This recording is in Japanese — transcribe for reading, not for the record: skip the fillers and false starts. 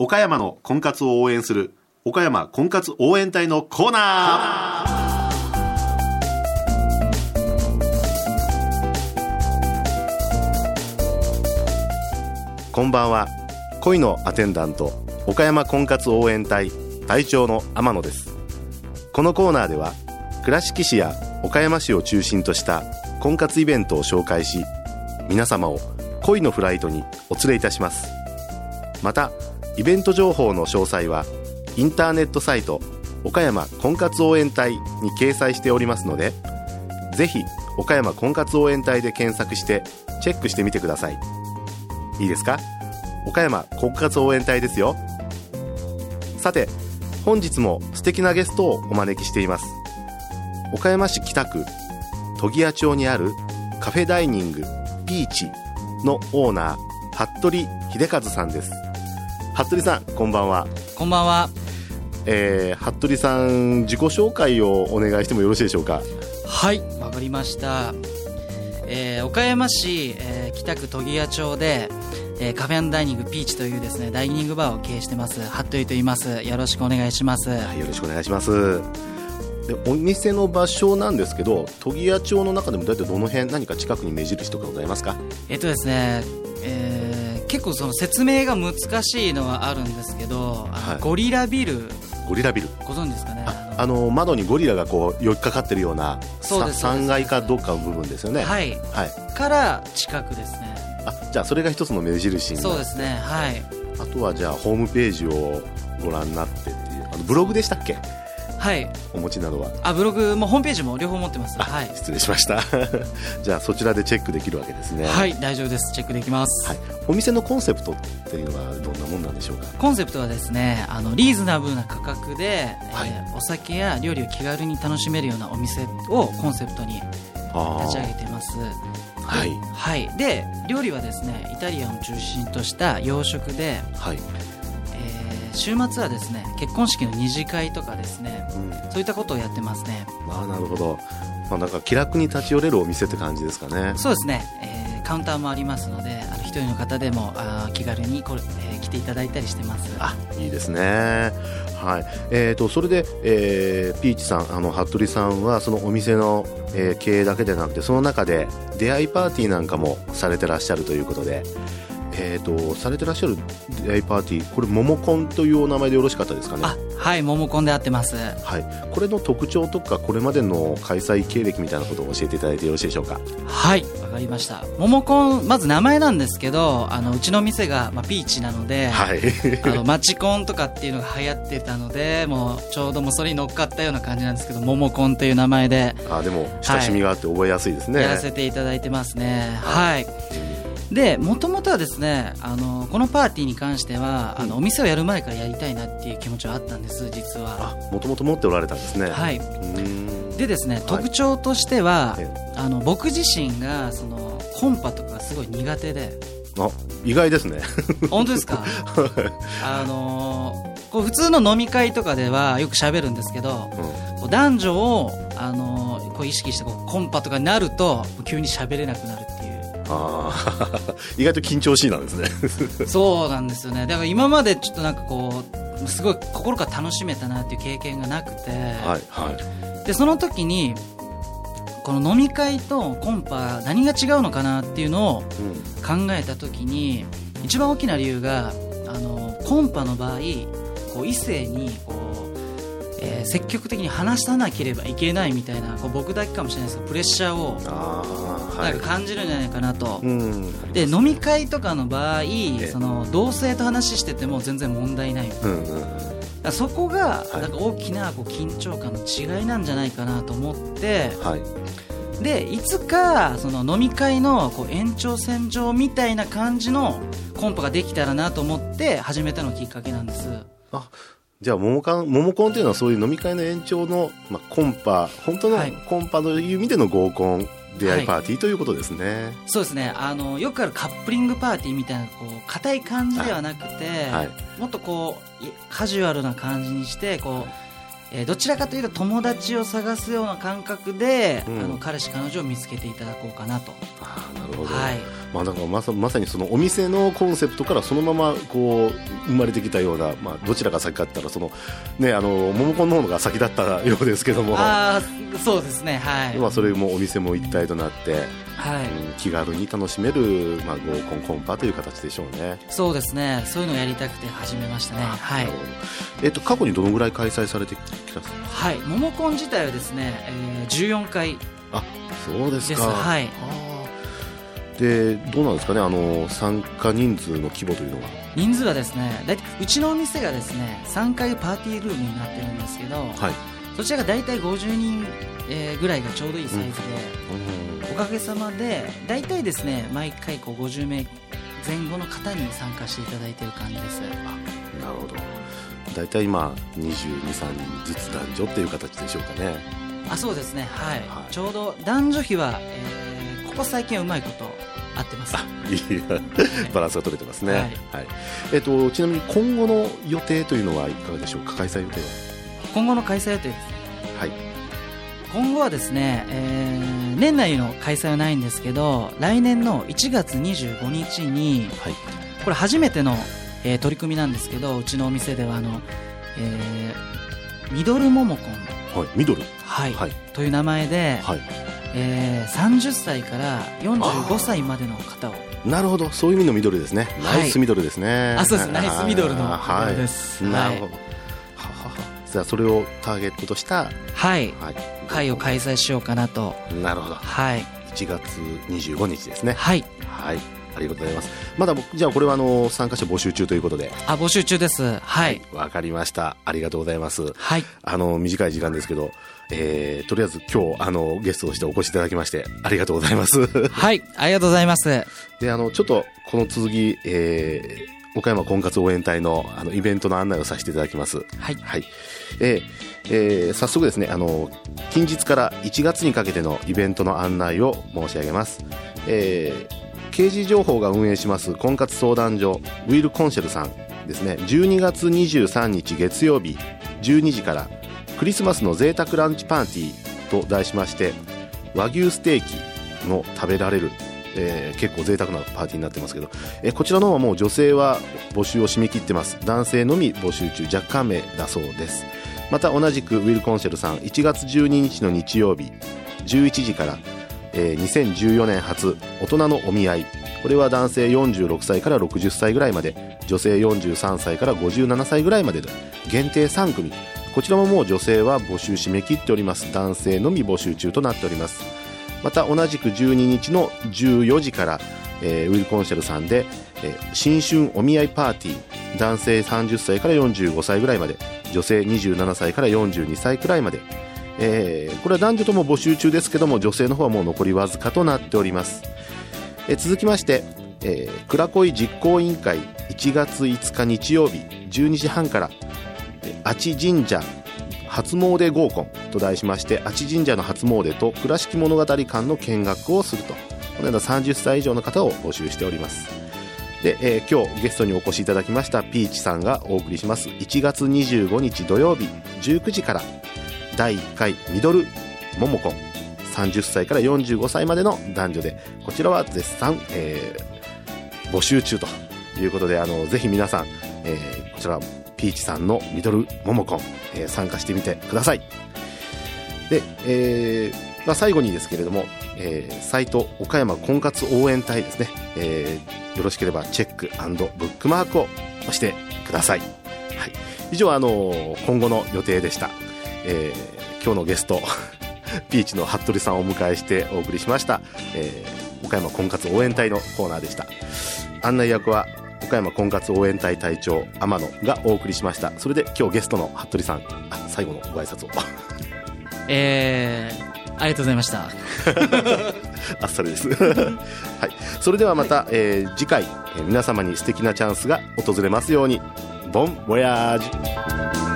岡山の婚活を応援する岡山婚活応援隊のコーナー。こんばんは。恋のアテンダント岡山婚活応援隊隊長の天野です。このコーナーでは倉敷市や岡山市を中心とした婚活イベントを紹介し、皆様を恋のフライトにお連れいたします。またイベント情報の詳細はインターネットサイト岡山婚活応援隊に掲載しておりますので、ぜひ岡山婚活応援隊で検索してチェックしてみてください。いいですか？岡山婚活応援隊ですよ。さて、本日も素敵なゲストをお招きしています。岡山市北区都木屋町にあるカフェダイニングピーチのオーナー服部秀和さんです。服部さん、こんばんは。 こんばんは。 服部さん、自己紹介をお願いしてもよろしいでしょうか？ はい、わかりました。岡山市、北区都木屋町で、カフェ&ダイニングピーチというですね、ダイニングバーを経営してます服部と言います。よろしくお願いします。 はい、よろしくお願いします。で、お店の場所なんですけど、都木屋町の中でも大体どの辺、何か近くに目印とかございますか？ ですね、結構その説明が難しいのはあるんですけど、 はい、 ゴリラビルご存知ですかね？ 窓にゴリラがこう寄っかかってるような3階かどっかの部分ですよね。 はい、はい、から近くですね。 じゃあそれが一つの目印になって。そうですね、はい。あとはじゃあホームページをご覧になってっていう、ブログでしたっけ？はい、お持ちなのは。ブログもホームページも両方持ってます。はい、 失礼しましたじゃあそちらでチェックできるわけですね。 はい、大丈夫です。チェックできます。 はい、お店のコンセプトっていうのはどんなもんなんでしょうか？ コンセプトはですね、リーズナブルな価格で、はい、お酒や料理を気軽に楽しめるようなお店をコンセプトに立ち上げています。はい、はい、で料理はですね、イタリアンを中心とした洋食で、はい、週末はですね、結婚式の二次会とかですね、そういったことをやってますね。 なるほど。なんか気楽に立ち寄れるお店って感じですかね？そうですね、 カウンターもありますので、一人の方でも気軽に来ていただいたりしてます。 いいですね。はい。それで、ピーチさん、服部さんはそのお店の、経営だけでなくて、その中で出会いパーティーなんかもされてらっしゃるということで、されてらっしゃる出会いパーティー、これモモコンというお名前でよろしかったですかね？ はい、モモコンで合ってます。 はい、これの特徴とかこれまでの開催経歴みたいなことを教えていただいてよろしいでしょうか？ はい、わかりました。モモコン、まず名前なんですけど、うちの店が、ピーチなので、はい、マチコンとかっていうのが流行ってたので、もうちょうどもうそれに乗っかったような感じなんですけど、モモコンという名前で、 でも親しみがあって覚えやすいですね。 やらせていただいてますね。はい、で、もともとはですね、このパーティーに関しては、お店をやる前からやりたいなっていう気持ちはあったんです、実は。 もともと持っておられたんですね。 はい。でですね、特徴としては、僕自身がそのコンパとかすごい苦手で。 意外ですね。 本当ですか？普通の飲み会とかではよく喋るんですけど、男女を意識してコンパとかになると急に喋れなくなるっていう。 意外と緊張しいなんですね。 そうなんですよね。だから今までちょっとなんかすごい心から楽しめたなっていう経験がなくて、はいはい、でその時にこの飲み会とコンパ何が違うのかなっていうのを考えた時に、一番大きな理由がコンパの場合異性に積極的に話さなければいけないみたいな、僕だけかもしれないですけどプレッシャーをなんか感じるんじゃないかなと。で飲み会とかの場合、その同性と話してても全然問題ない、そこがなんか大きな緊張感の違いなんじゃないかなと思って、でいつかその飲み会の延長線上みたいな感じのコンパができたらなと思って始めたのがきっかけなんです。 じゃあモモコンっていうのはそういう飲み会の延長の、コンパ、本当のコンパという意味での合コン、出会いパーティーということですね。 そうですね。よくあるカップリングパーティーみたいな硬い感じではなくて、もっとカジュアルな感じにしてどちらかというと友達を探すような感覚で、彼氏彼女を見つけていただこうかなと。 なるほど。 だからまさにそのお店のコンセプトからそのままこう生まれてきたような、どちらが先かって言ったらモモコンの方が先だったようですけども、 そうですね、はい。 それもお店も一体となって、 はい、 気軽に楽しめる、合コンコンパという形でしょうね。 そうですね、そういうのをやりたくて始めましたね。はい。 過去にどのぐらい開催されてきたんですか？ はい、モモコン自体はですね、14回。 そうですか。 はい。 でどうなんですかね、参加人数の規模というのは。 人数はですね、だいたいうちのお店がですね3階パーティールームになってるんですけど、はい、そちらがだいたい50人、ぐらいがちょうどいいサイズで、おかげさまでだいたいですね毎回50名前後の方に参加していただいている感じです。なるほど。だいたい今22、3人ずつ男女っていう形でしょうかね。 そうですね、はい、ちょうど男女比は、ここ最近はうまいこと合ってます。 バランスが取れてますね。はいはい。ちなみに今後の予定というのはいかがでしょうか？開催予定は。 今後の開催予定ですね。 はい。 今後はですね、年内の開催はないんですけど、来年の1月25日に、はい、これ初めての、取り組みなんですけど、うちのお店ではミドルモモコン、 はい、ミドル、 はいはい、という名前で、はい、30歳から45歳までの方を。 なるほど、そういう意味のミドルですね。ナイスミドルですね。 そうです、ナイスミドルのミドルです。 なるほど。じゃあそれをターゲットとした会を開催しようかなと。 なるほど。 はい。 1月25日ですね。 はい。 はい。ありがとうございます。まだじゃあこれは参加者募集中ということで。 募集中です。はい。 わかりました。ありがとうございます。 はい。 短い時間ですけど、とりあえず今日ゲストとしてお越しいただきましてありがとうございます。 はい。ありがとうございます。でちょっとこの続き、岡山婚活応援隊のイベントの案内をさせていただきます。 はい。 はい。早速ですね、近日から1月にかけてのイベントの案内を申し上げます。刑事情報が運営します婚活相談所ウィルコンシェルさんですね、12月23日月曜日12時からクリスマスの贅沢ランチパーティーと題しまして、和牛ステーキの食べられる、結構贅沢なパーティーになってますけど、こちらの方はもう女性は募集を締め切ってます。男性のみ募集中、若干名だそうです。また同じくウィルコンシェルさん1月12日の日曜日11時から2014年初大人のお見合い、これは男性46歳から60歳ぐらいまで、女性43歳から57歳ぐらいまでで限定3組、こちらももう女性は募集締め切っております。男性のみ募集中となっております。また同じく12日の14時から、ウィルコンシェルさんで、新春お見合いパーティー、男性30歳から45歳ぐらいまで、女性27歳から42歳くらいまで、これは男女とも募集中ですけども、女性の方はもう残りわずかとなっております。続きまして、倉恋実行委員会1月5日日曜日12時半から阿智神社初詣合コンと題しまして、阿智神社の初詣と倉敷物語館の見学をすると、このような30歳以上の方を募集しております。で、今日ゲストにお越しいただきましたピーチさんがお送りします1月25日土曜日19時から第1回ミドルモモコン、30歳から45歳までの男女で、こちらは絶賛、募集中ということで、ぜひ皆さん、こちらピーチさんのミドルモモコン、参加してみてください。で、最後にですけれども、サイト岡山婚活応援隊ですね、よろしければチェック&ブックマークをしてください。はい、以上今後の予定でした。今日のゲストピーチの服部さんをお迎えしてお送りしました、岡山婚活応援隊のコーナーでした。案内役は岡山婚活応援隊隊長天野がお送りしました。それで今日ゲストの服部さん、最後のご挨拶をありがとうございましたあっさりですはい、それではまた、次回、皆様に素敵なチャンスが訪れますように。ボンボヤージュ。